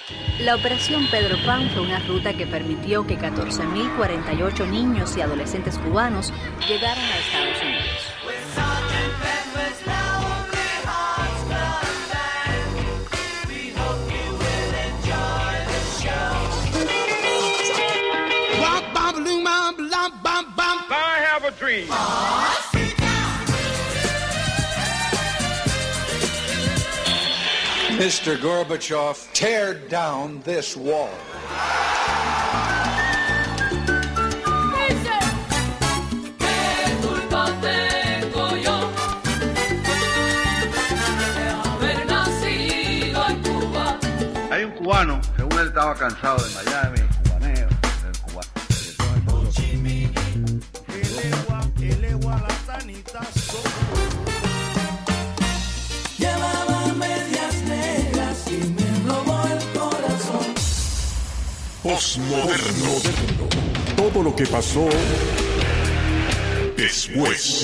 La Operación Pedro Pan fue una ruta que permitió que 14.048 niños y adolescentes cubanos llegaran a Estados Unidos. I have a dream. Mr. Gorbachev, tear down this wall. Hay un cubano, según él estaba cansado de Miami, cubaneo, del cubano. Postmoderno. Todo lo que pasó después.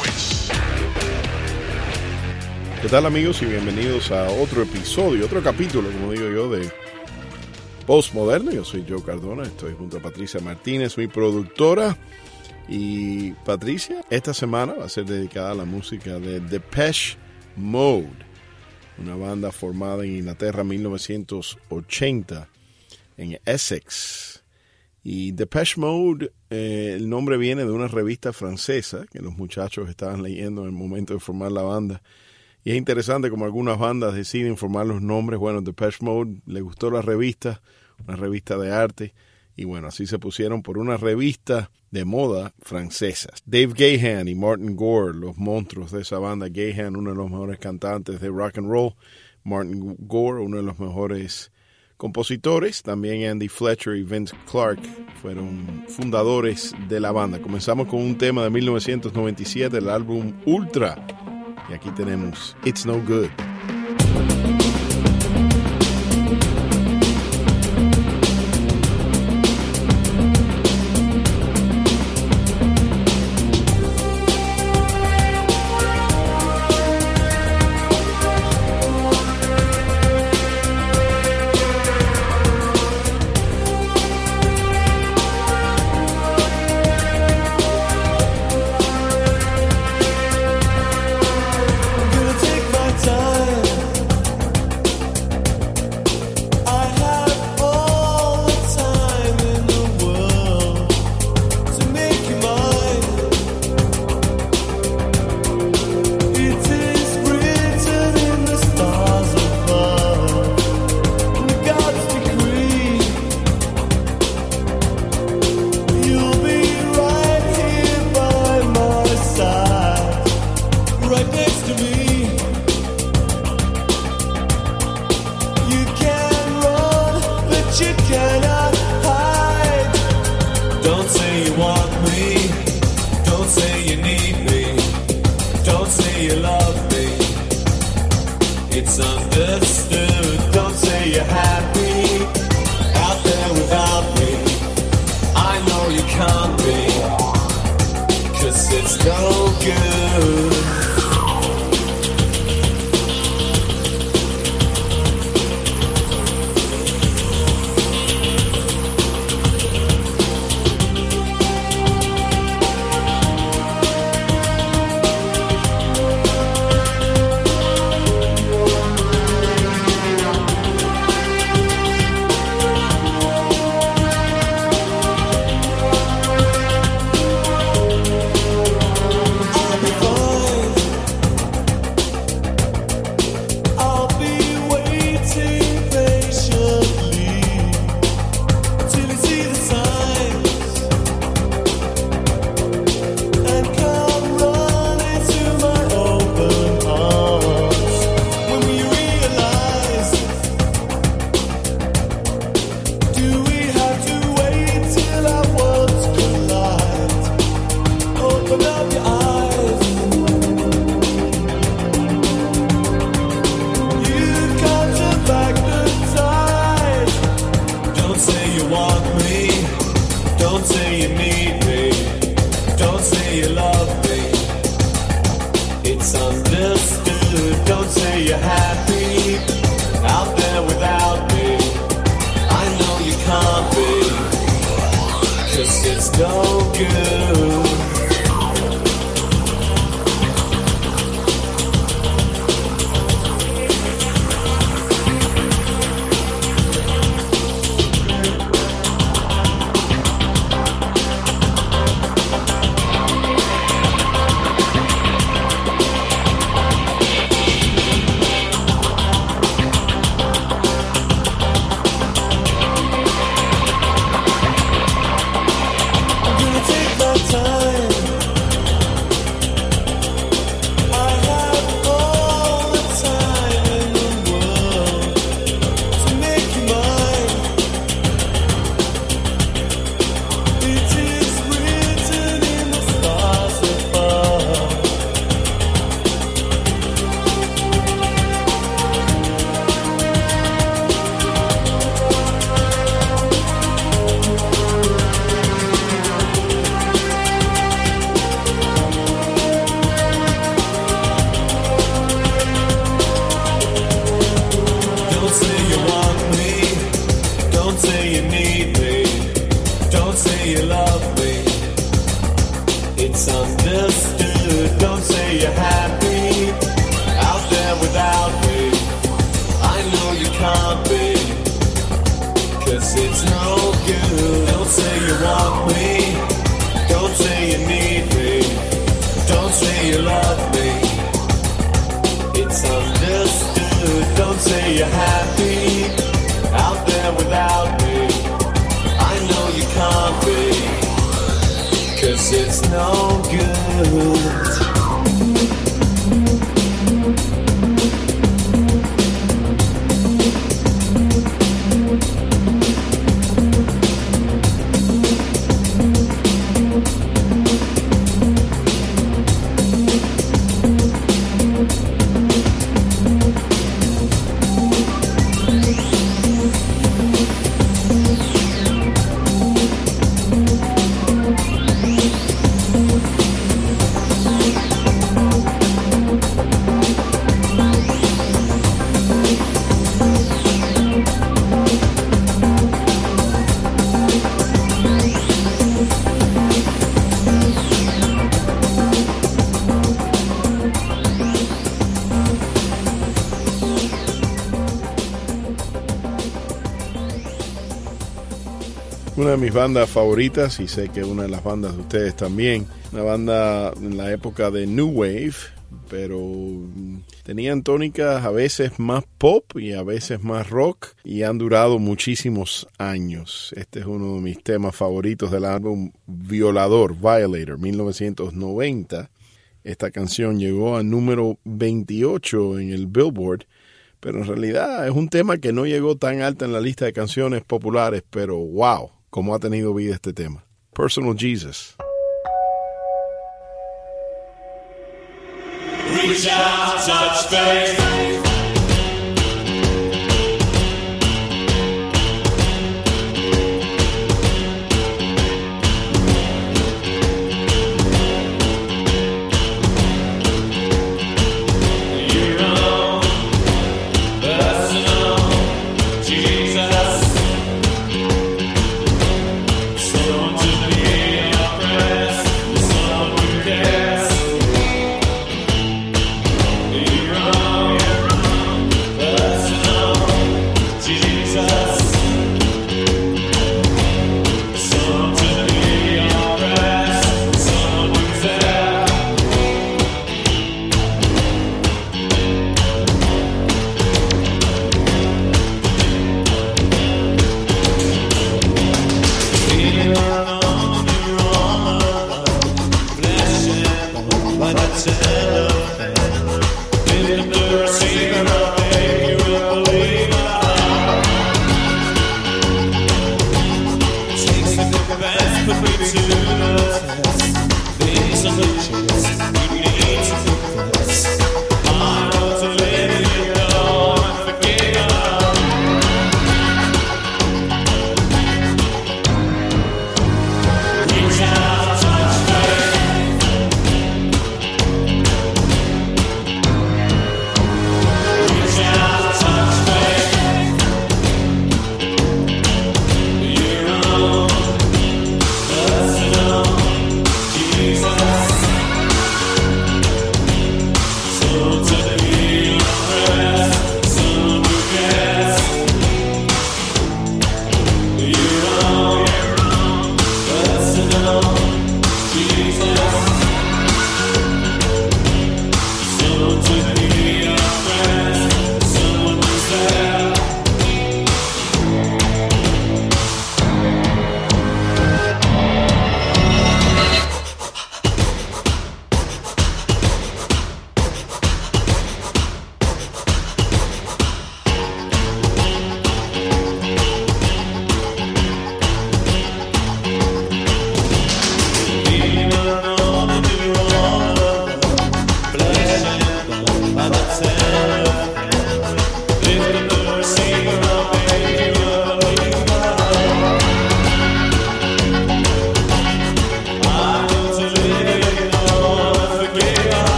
¿Qué tal, amigos? Y bienvenidos a otro episodio, otro capítulo, como digo yo, de Postmoderno. Yo soy Joe Cardona, estoy junto a Patricia Martínez, mi productora. Y Patricia, esta semana va a ser dedicada a la música de Depeche Mode, una banda formada en Inglaterra en 1980, en Essex. Y Depeche Mode, el nombre viene de una revista francesa que los muchachos estaban leyendo en el momento de formar la banda. Y es interesante como algunas bandas deciden formar los nombres. Bueno, Depeche Mode le gustó la revista, una revista de arte. Y bueno, así se pusieron por una revista de moda francesa. Dave Gahan y Martin Gore, los monstruos de esa banda. Gahan, uno de los mejores cantantes de rock and roll. Martin Gore, uno de los mejores compositores. También Andy Fletcher y Vince Clarke fueron fundadores de la banda. Comenzamos con un tema de 1997, el álbum Ultra. Y aquí tenemos It's No Good. love me. Don't say you need me. Don't say you love me. It's understood. Don't say you're happy out there without me. I know you can't be, 'cause it's no good. Una de mis bandas favoritas, y sé que una de las bandas de ustedes también, una banda en la época de New Wave, pero tenían tónicas a veces más pop y a veces más rock, y han durado muchísimos años. Este es uno de mis temas favoritos del álbum Violador, Violator, 1990. Esta canción llegó a número 28 en el Billboard, pero en realidad es un tema que no llegó tan alta en la lista de canciones populares, pero wow, cómo ha tenido vida este tema. Personal Jesus. Reach out, touch faith. Yeah.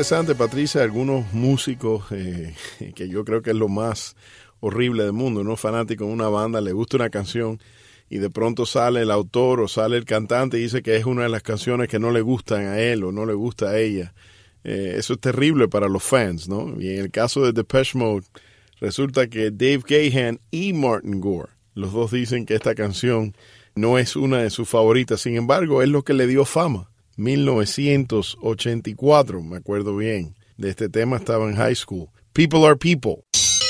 interesante, Patricia, algunos músicos que yo creo que es lo más horrible del mundo, ¿no? Fanático de una banda, le gusta una canción y de pronto sale el autor o sale el cantante y dice que es una de las canciones que no le gustan a él o no le gusta a ella. Eso es terrible para los fans, ¿no? Y en el caso de Depeche Mode, resulta que Dave Gahan y Martin Gore, los dos dicen que esta canción no es una de sus favoritas. Sin embargo, es lo que le dio fama. 1984, me acuerdo bien, de este tema, estaba en high school. People Are People.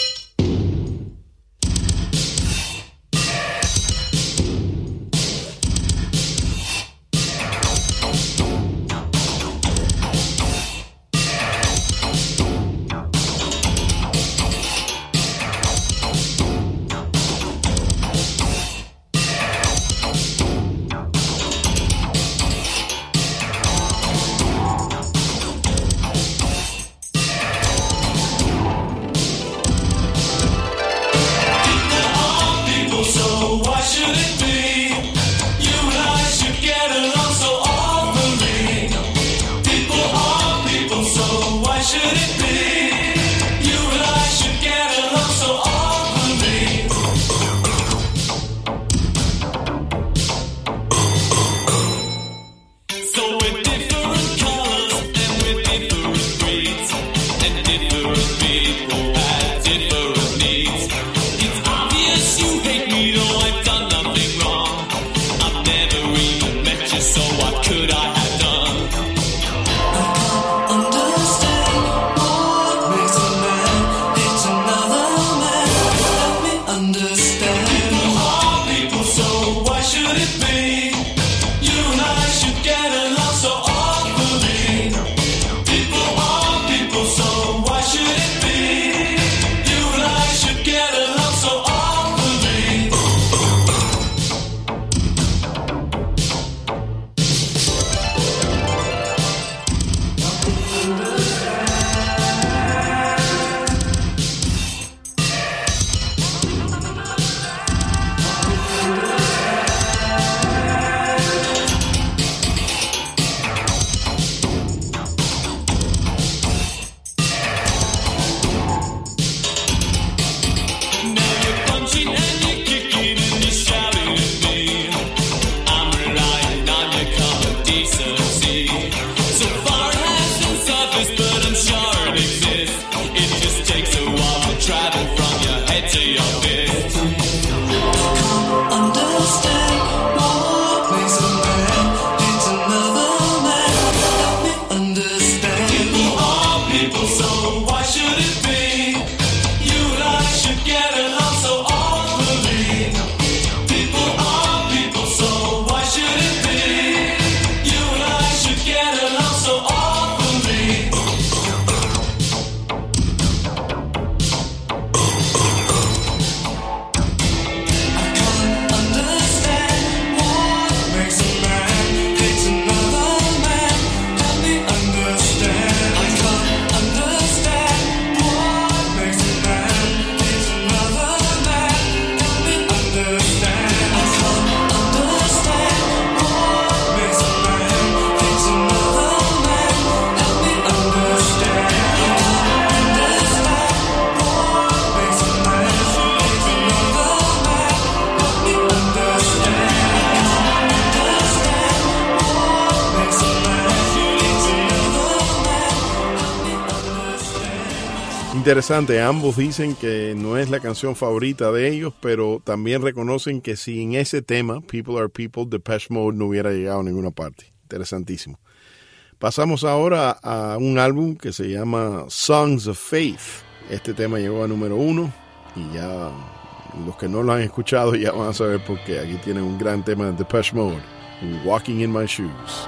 Interesante, ambos dicen que no es la canción favorita de ellos, pero también reconocen que sin ese tema, People Are People, Depeche Mode no hubiera llegado a ninguna parte. Interesantísimo. Pasamos ahora a un álbum que se llama Songs of Faith. Este tema llegó a número 1 y ya los que no lo han escuchado ya van a saber por qué. Aquí tienen un gran tema de Depeche Mode, Walking in My Shoes.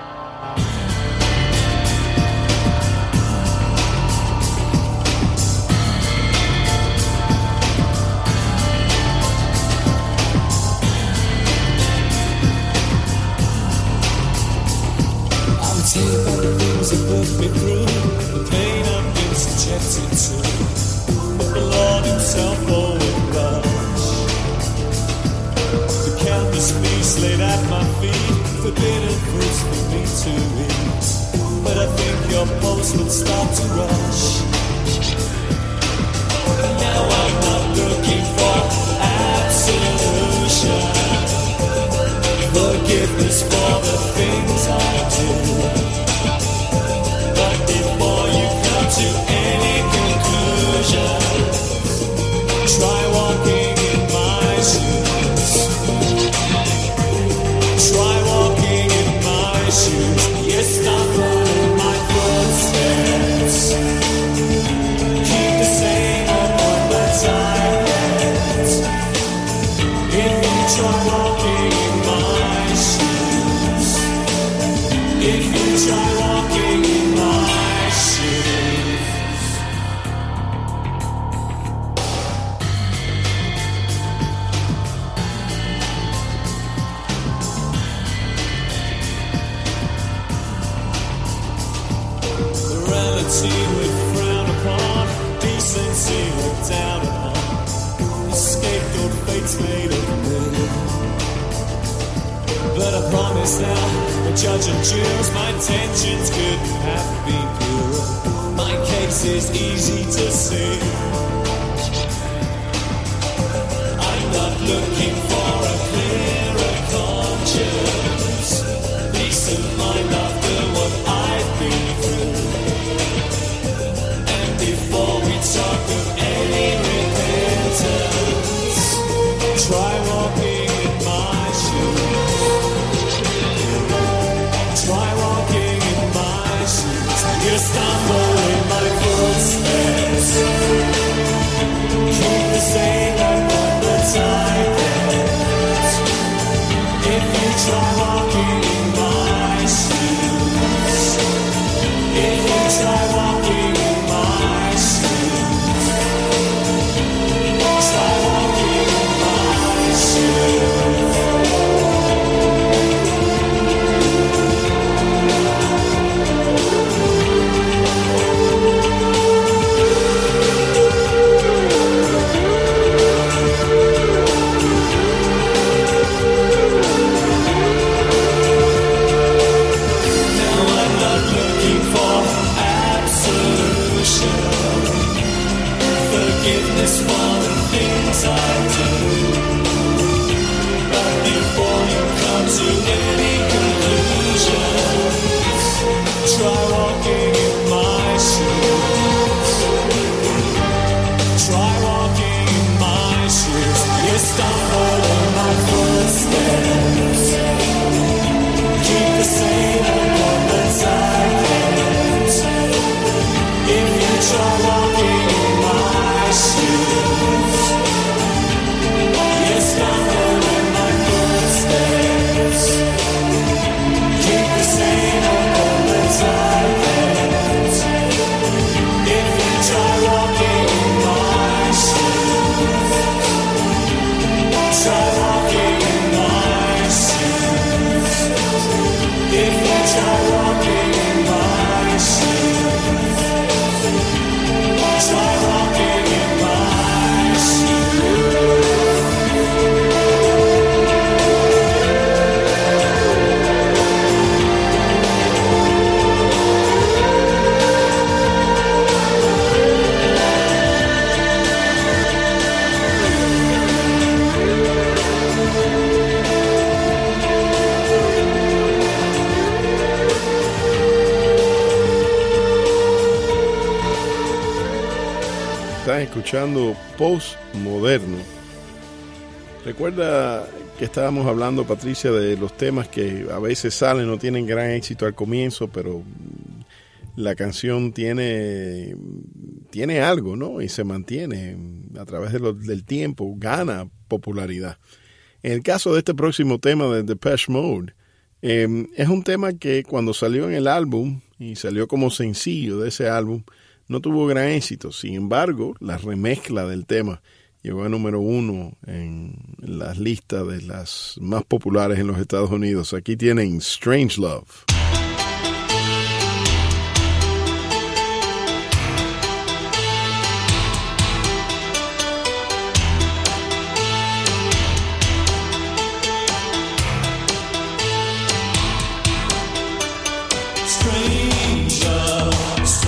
Put me through the pain I've been subjected to, but the Lord himself won't budge. The countless feasts laid at my feet, forbidden fruits for me to eat, but I think you're pulling thoughts would start to rush. Now I'm not looking for absolution, forgiveness for the things I do. But before you come to any conclusion, try walking in my shoes. Try walking in my shoes. Yes, stop following my footsteps. Keep the same appointments I get. If you try walking in my shoes. If you try walking in my shoes. Morality would frown upon, decency would down upon. The scapegoat fate's made of me. But I promise now, the judge and jurors, my intentions couldn't have been pure. My case is easy to see. I'm not looking for a clearer conscience. Peace of mind after what I've been through. And before we talk of any repentance, try walking in my shoes. Try walking in my shoes. You stumble in my footsteps. Keep the same appointments I get. If you try walking in my shoes. If you try walking in my shoes. Try walking in my shoes. Forgiveness for the things I do. But before you come to any conclusions, try walking in my shoes. Try walking in my shoes. You stumble in my footsteps. Keep the same appointments I get. If you try walking in my shoes, you stumble in my footsteps. Keep the same appointments I get. If you try walking in my shoes, try walking in my shoes. If you try walking in my shoes. Try walking in my shoes. Estás escuchando Postmoderno. Recuerda que estábamos hablando, Patricia, de los temas que a veces salen, no tienen gran éxito al comienzo, pero la canción tiene algo, ¿no? Y se mantiene a través del tiempo, gana popularidad. En el caso de este próximo tema de Depeche Mode, es un tema que cuando salió en el álbum y salió como sencillo de ese álbum, no tuvo gran éxito. Sin embargo, la remezcla del tema llegó a número 1 en las listas de las más populares en los Estados Unidos. Aquí tienen Strange Love. Strange love.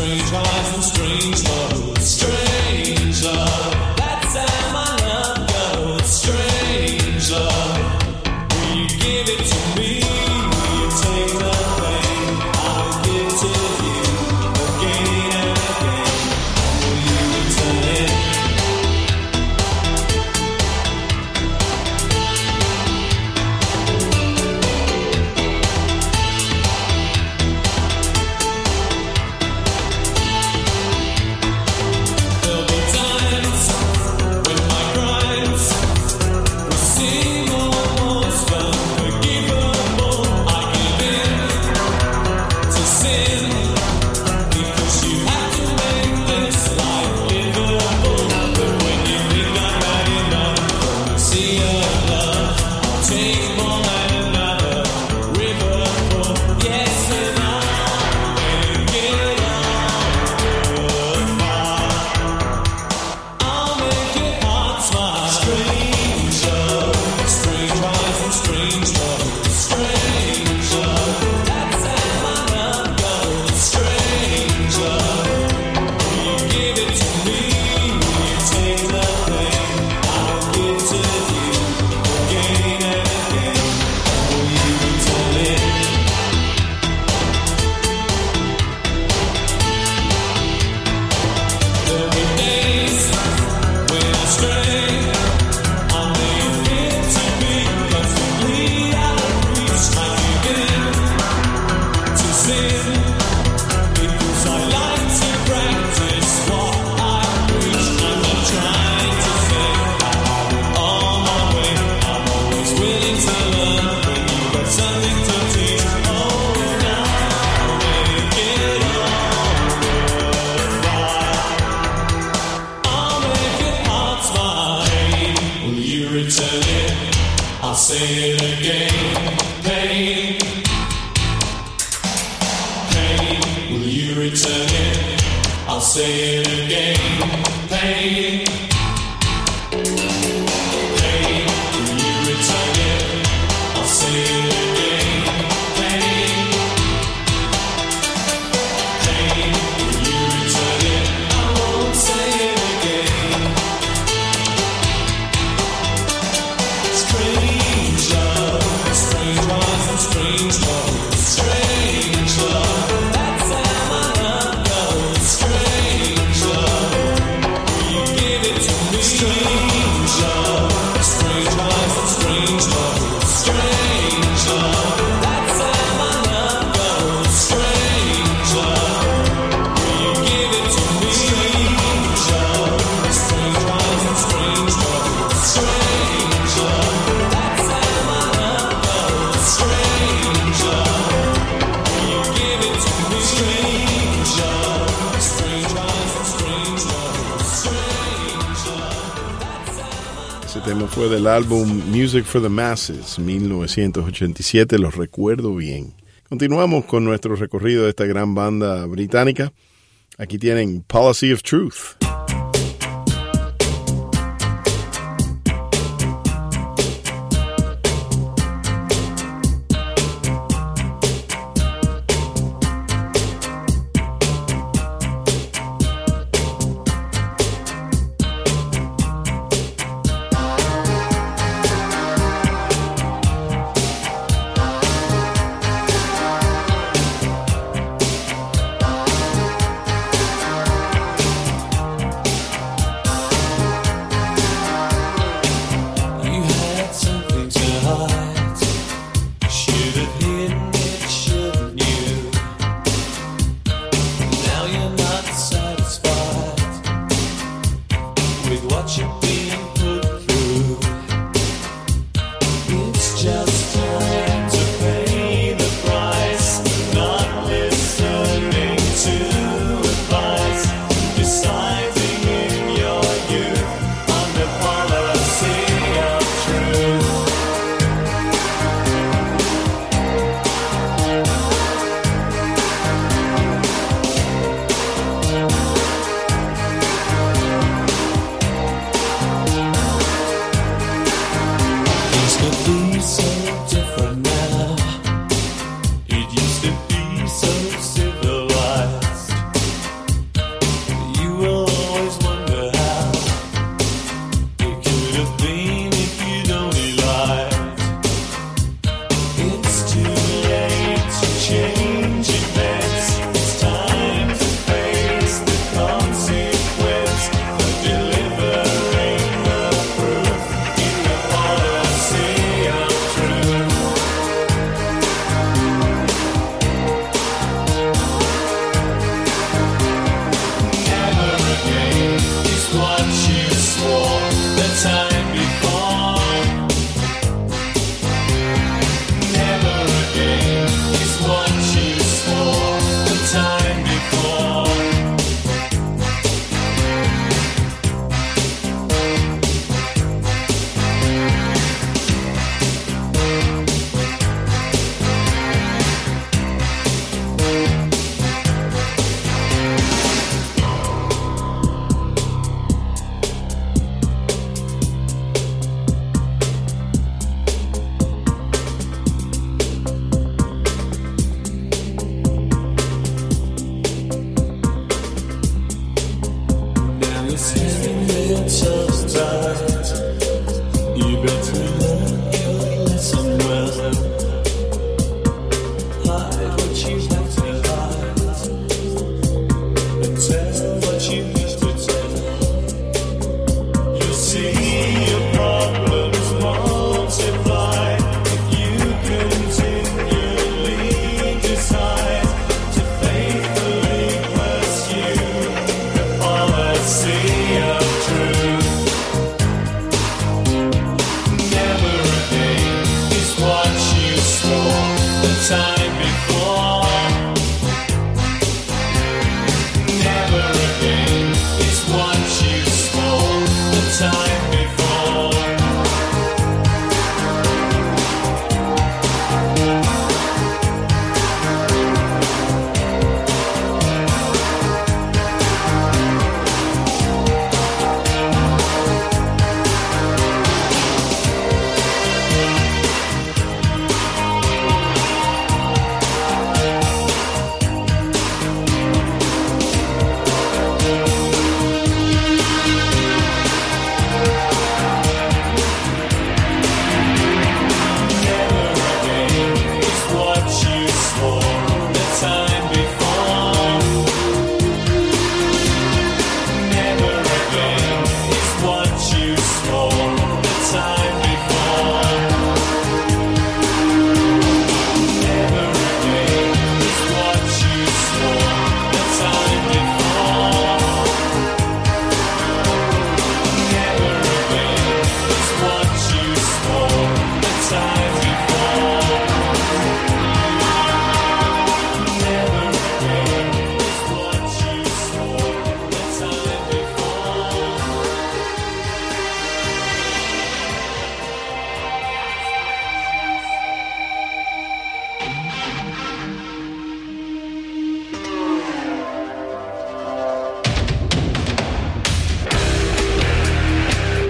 Fue del álbum Music for the Masses, 1987, lo recuerdo bien. Continuamos con nuestro recorrido de esta gran banda británica. Aquí tienen Policy of Truth.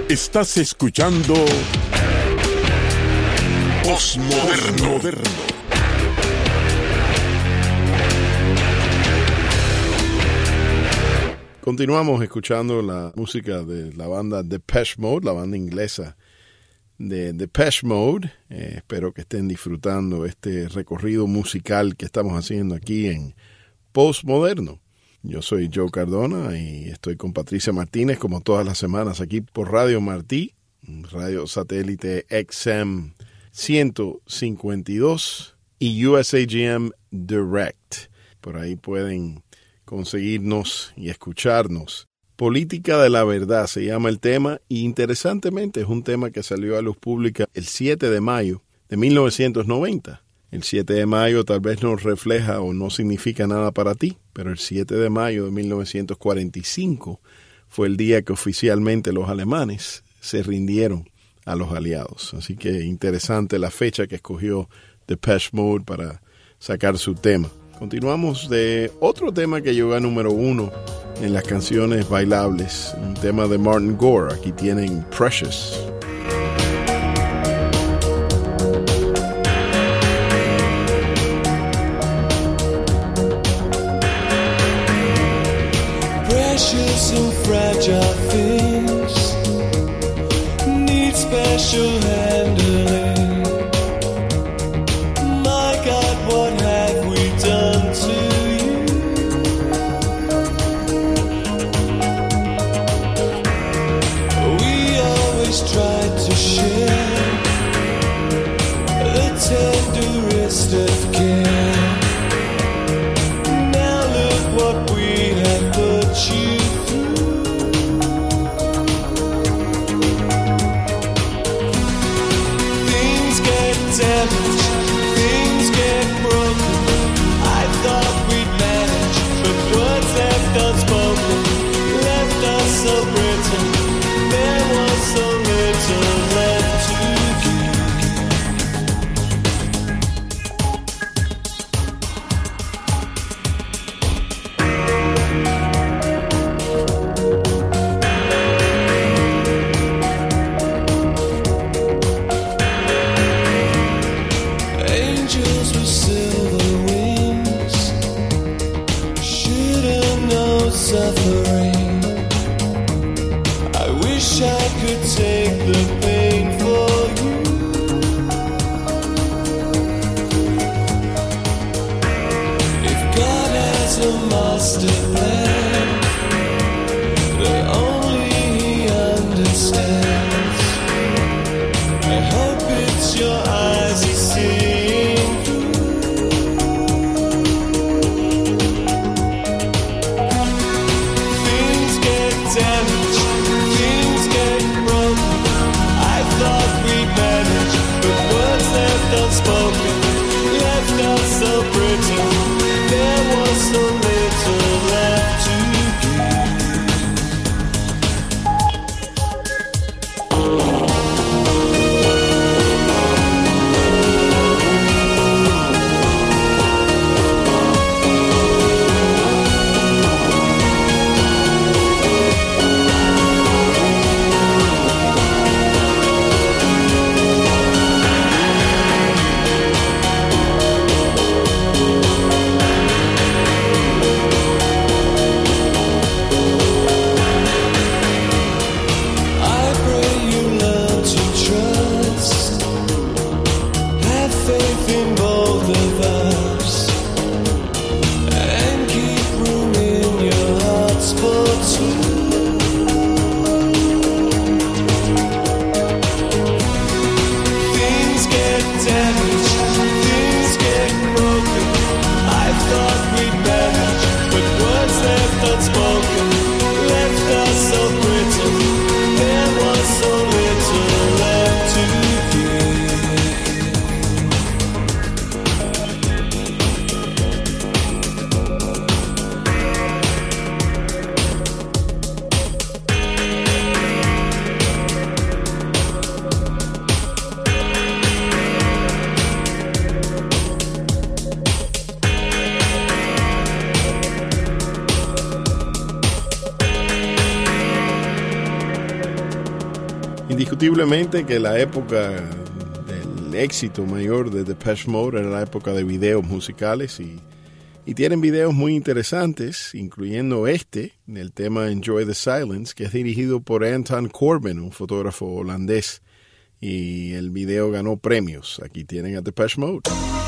Estás escuchando Postmoderno. Continuamos escuchando la música de la banda Depeche Mode, la banda inglesa de Depeche Mode. Espero que estén disfrutando este recorrido musical que estamos haciendo aquí en Postmoderno. Yo soy Joe Cardona y estoy con Patricia Martínez como todas las semanas aquí por Radio Martí, radio satélite XM 152 y USAGM Direct. Por ahí pueden conseguirnos y escucharnos. Política de la verdad se llama el tema y interesantemente es un tema que salió a luz pública el 7 de mayo de 1990. El 7 de mayo tal vez no refleja o no significa nada para ti, pero el 7 de mayo de 1945 fue el día que oficialmente los alemanes se rindieron a los aliados. Así que interesante la fecha que escogió Depeche Mode para sacar su tema. Continuamos de otro tema que llegó a número 1 en las canciones bailables, un tema de Martin Gore. Aquí tienen Precious. Precious and fragile things need special handling. My God, what have we done to you? We always tried to share the tenderest of care. Now look what we have put you through. Things get damaged, things get broken. I thought we'd manage, but words left unspoken left us so brittle. There was so little left to give. Angels with silver wings shouldn't know suffering. I wish I could take the pain for you. If God has a master plan that only He understands, I hope it's your eyes He's seeing through. Things get damaged, things get broken. I thought we'd manage, but words left unspoken left us so brittle. There was so little left to give. Indiscutiblemente que la época del éxito mayor de Depeche Mode era la época de videos musicales y tienen videos muy interesantes, incluyendo el tema Enjoy the Silence, que es dirigido por Anton Corbijn, un fotógrafo holandés, y el video ganó premios. Aquí tienen a Depeche Mode.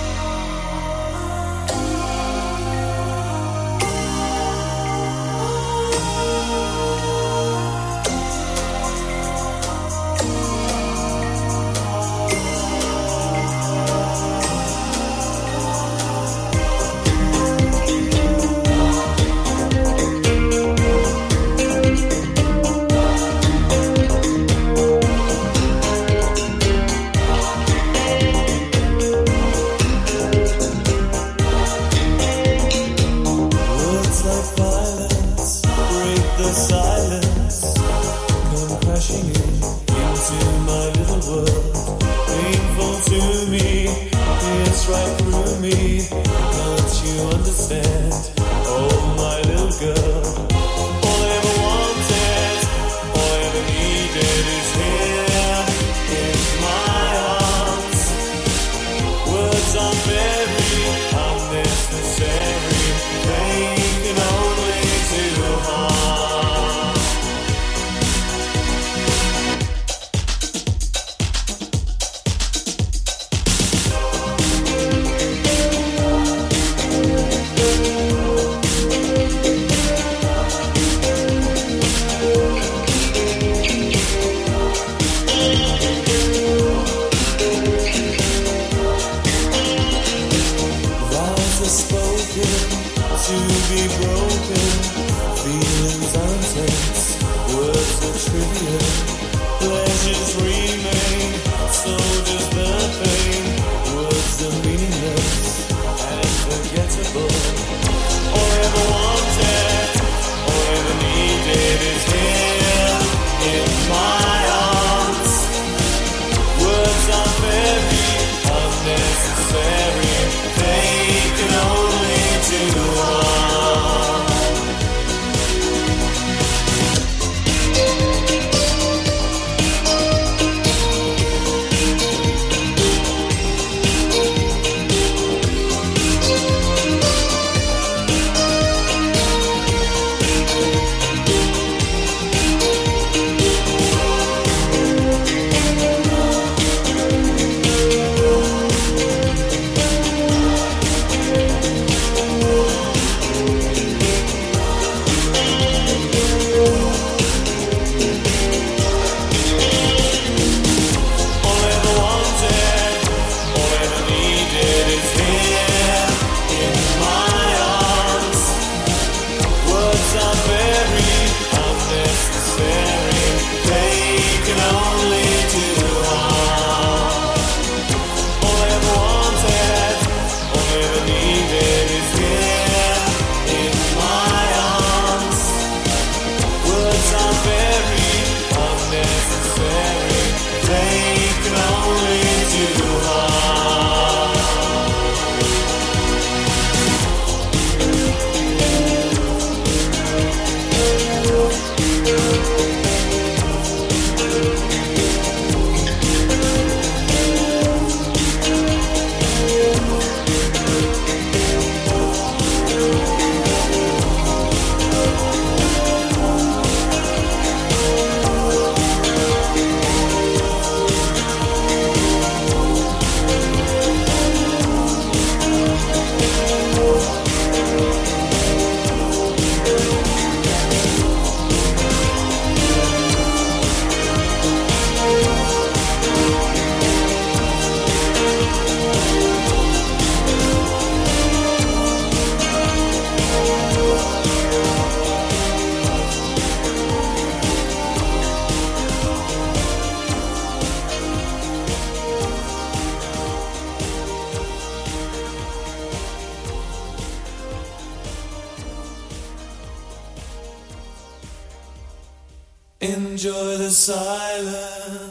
Enjoy the silence.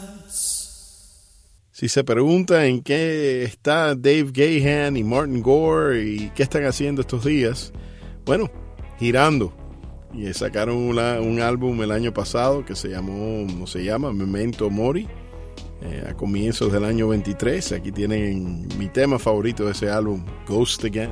Si se pregunta en qué está Dave Gahan y Martin Gore y qué están haciendo estos días, bueno, girando. y sacaron un álbum el año pasado que se llama Memento Mori, a comienzos del año 23. Aquí tienen mi tema favorito de ese álbum, Ghost Again.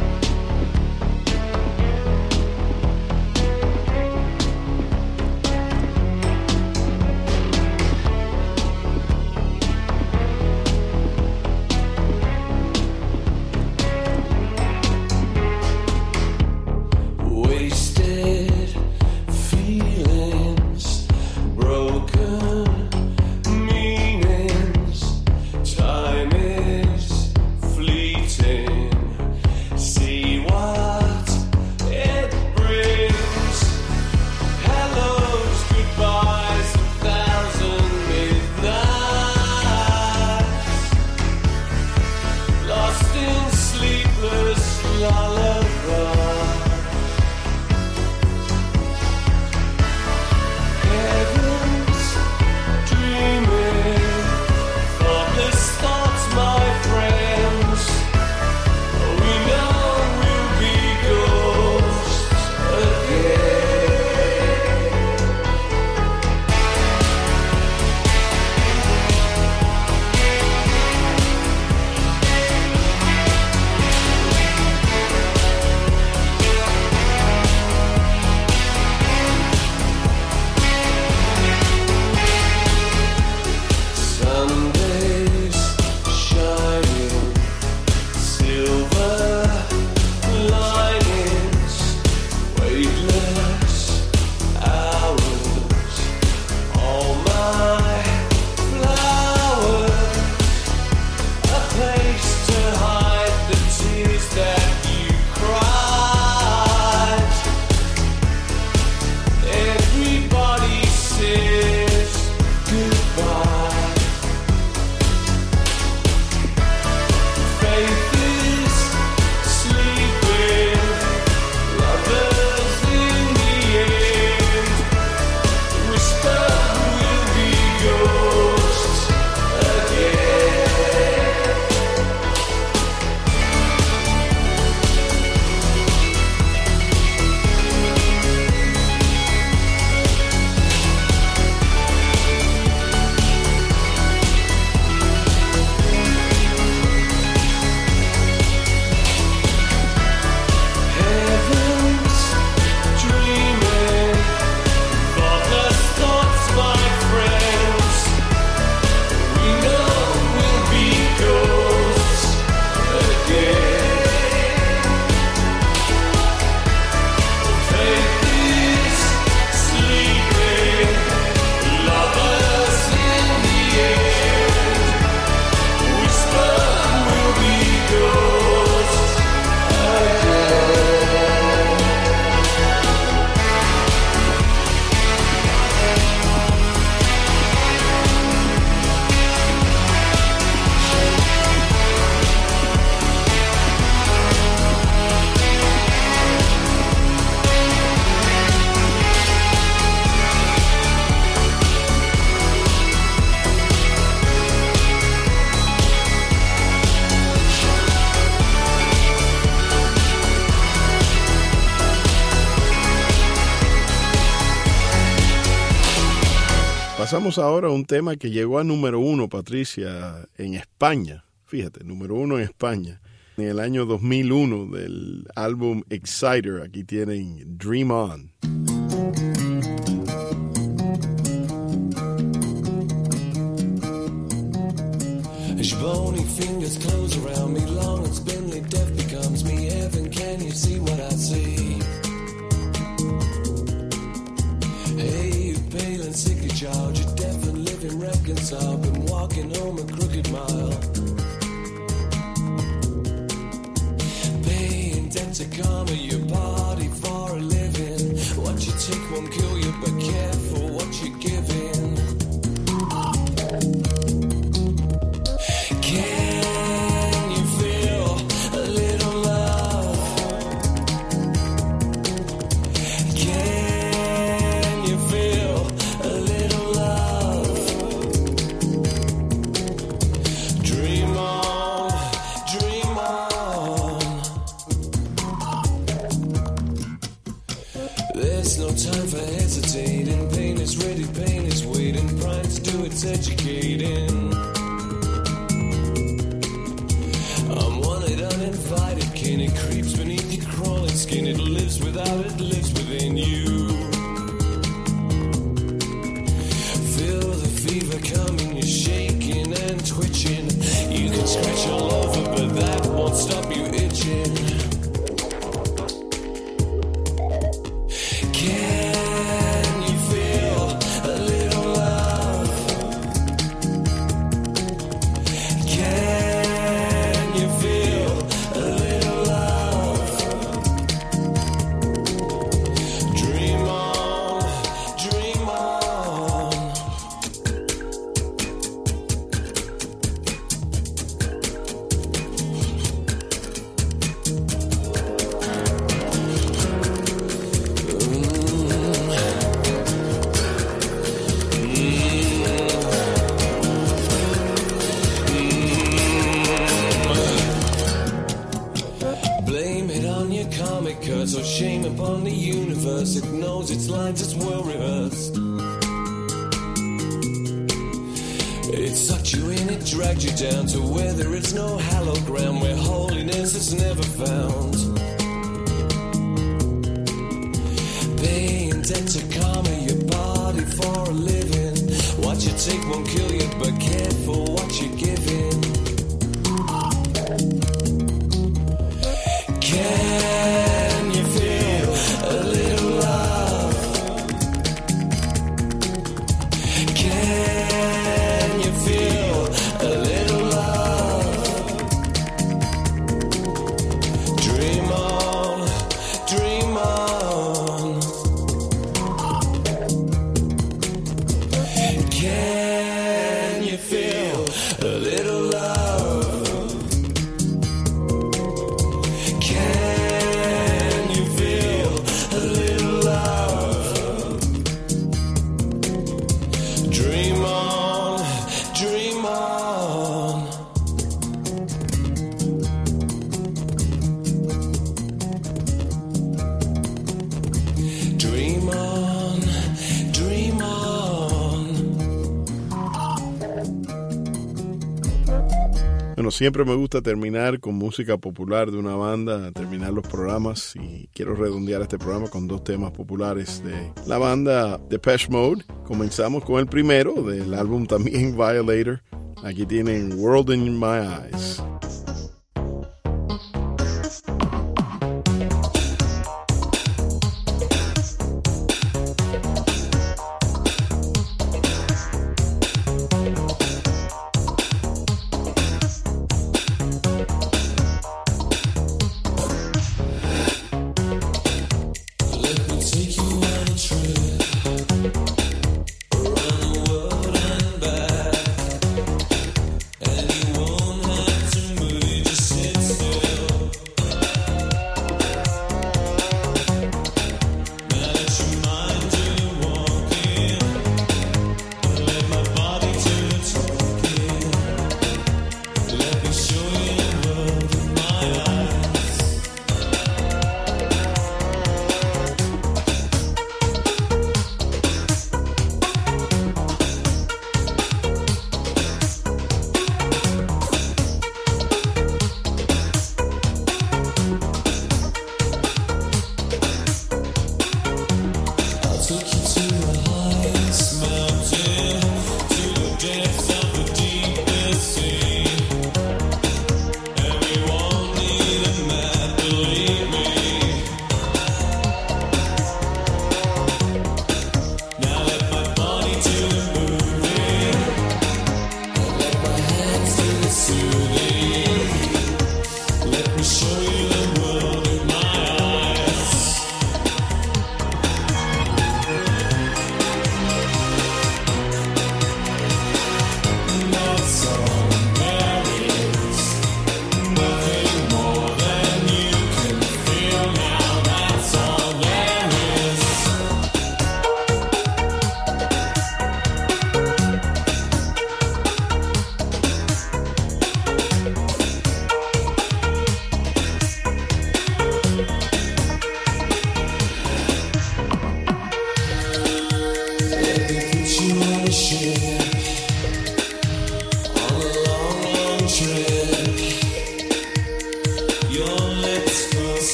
Pasamos ahora a un tema que llegó a número 1, Patricia, en España. Fíjate, número 1 en España. En el año 2001 del álbum Exciter. Aquí tienen Dream On. As your bony fingers close around me, long and spindly, death becomes me. Heaven, can you see what I see? Hey, you pale and sickly child, you're deaf and living reconciled. Been walking home a crooked mile, paying debt to karma, your body for a living. What you take won't kill you, but careful what you're giving. Can you feel a little love? Can you feel a little love? Dream on, dream on. There's never hesitating. Pain is ready, pain is waiting. Pride to do its educating. I'm wanted, uninvited kin. It creeps beneath your crawling skin. It lives without, it lives within you. Feel the fever coming, you're shaking and twitching. You can scratch all over, but that won't stop you itching. Can you feel a little love? Can you feel a little love? Dream on, dream on. Blame it on your comic curse or shame upon the universe. It knows its lines, it's well rehearsed. It sucked you in, it dragged you down to where there is no hallowed ground, where holiness is never found. Paying debt to karma, your body for a living. What you take won't kill you, but careful what you're giving. Can you feel a little love? Can you feel a little love? Dream on, dream on. Can you feel a little love? Can you feel a little love? Dream on, dream on. Dream on, dream on. Bueno, siempre me gusta terminar con música popular de una banda, terminar los programas, y quiero redondear este programa con dos temas populares de la banda Depeche Mode. Comenzamos con el primero del álbum también Violator. Aquí tienen World in My Eyes. Let me take you on a trip around the world and back, and you won't have to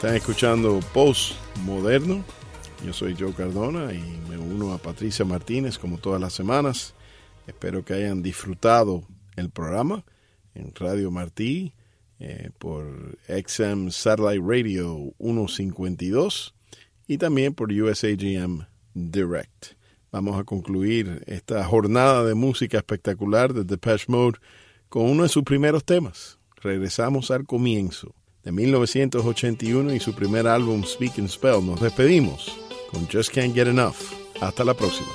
Están escuchando Postmoderno. Yo soy Joe Cardona y me uno a Patricia Martínez como todas las semanas. Espero que hayan disfrutado el programa en Radio Martí por XM Satellite Radio 152 y también por USAGM Direct. Vamos a concluir esta jornada de música espectacular de Depeche Mode con uno de sus primeros temas. Regresamos al comienzo de 1981 y su primer álbum Speak and Spell. Nos despedimos con Just Can't Get Enough. Hasta la próxima.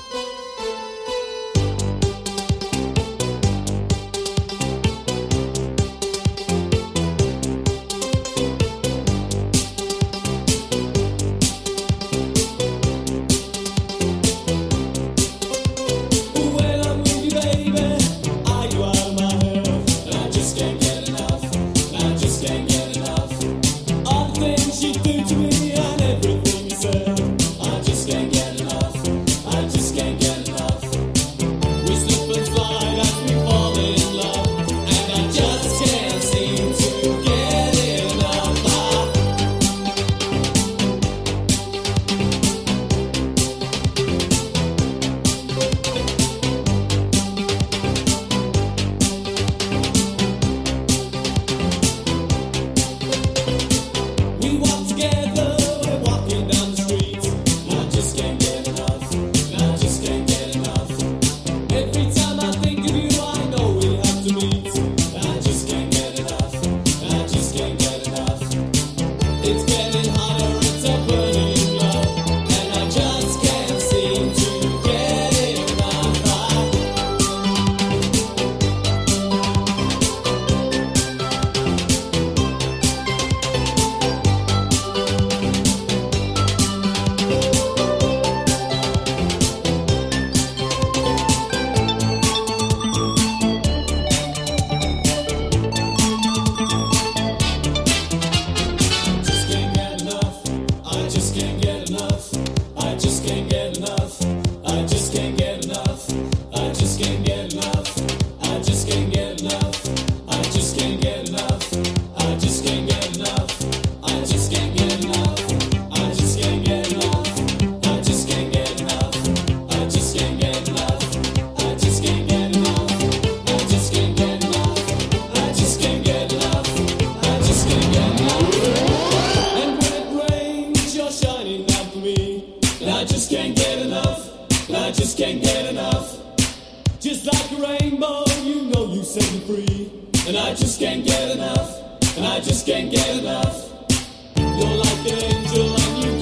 Just like a rainbow, you know you set me free. And I just can't get enough, and I just can't get enough. You're like an angel and you